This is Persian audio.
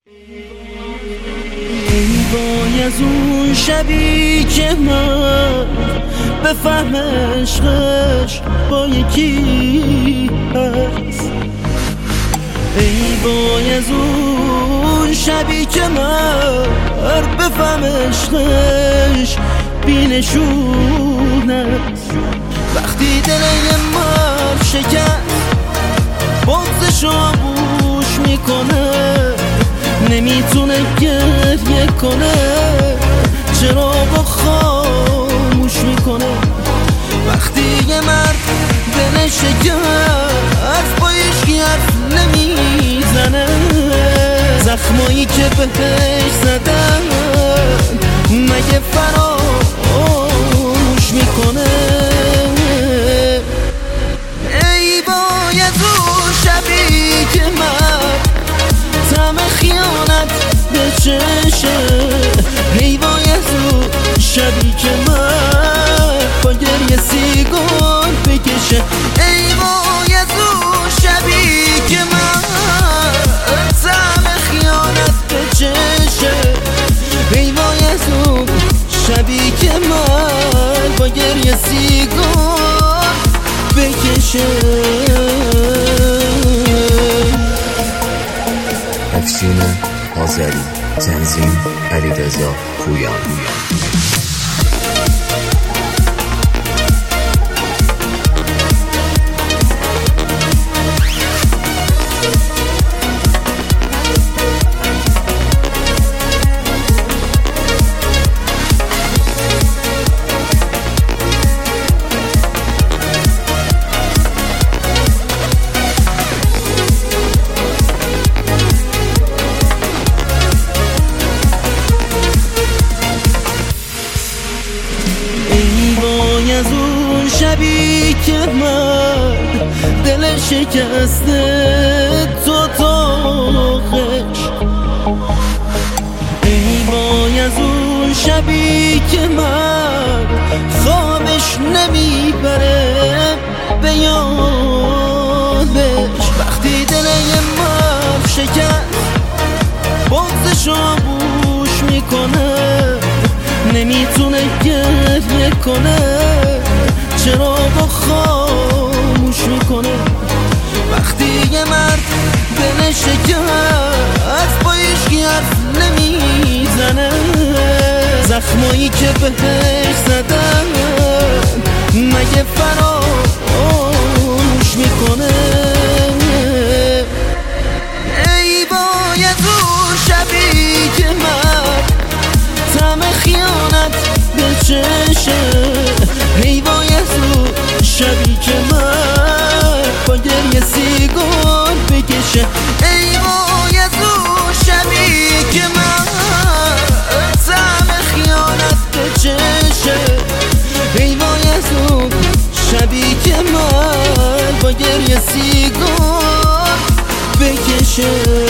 ای وای از اون شبی که من بفهم عشقش با یکی هست. ای وای از اون شبی که من بفهم عشقش بینشون است. وقتی دل من شکست بغضشو بوش میکنه، نمیتونه گریه کنه، چرا با خاموش میکنه. وقتی یه مرد دلش شکست با هیچکی حرف نمیزنه، زخمایی که بهش زدن مگه فراموش میکنه. ای وای از اون شبی که من طعم خیانت به چشه، ای وای از اون شبی که من با گریه سیگار بکشه. ای وای از اون شبی که من طعم خیانت به چشه، ای وای از اون شبی که من با گریه سیگار بکشه. افشین آذری، تنظیم علیرضا پویان. از اون شبی که من دل شکسته تو تاخش، ای وای از اون شبی که من خوابش نمیبره به یادش. وقتی دل من شکست بغضشو بوش میکنه، نمیتونه گریه کنه، چرا با خاموش میکنه. وقتی یه مرد دلش شکست با هیچکی حرف نمیزنه، زخمایی که بهش زدن مگه فراموش میکنه. ای وای از اون شبی که من طعم خیانت به چشه، ای وای از اون شبی که من با گریه سیگار بکشه. ای وای از اون شبی که من طعم خیانت به چشه، ای وای از اون شبی که من با گریه سیگار بکشه.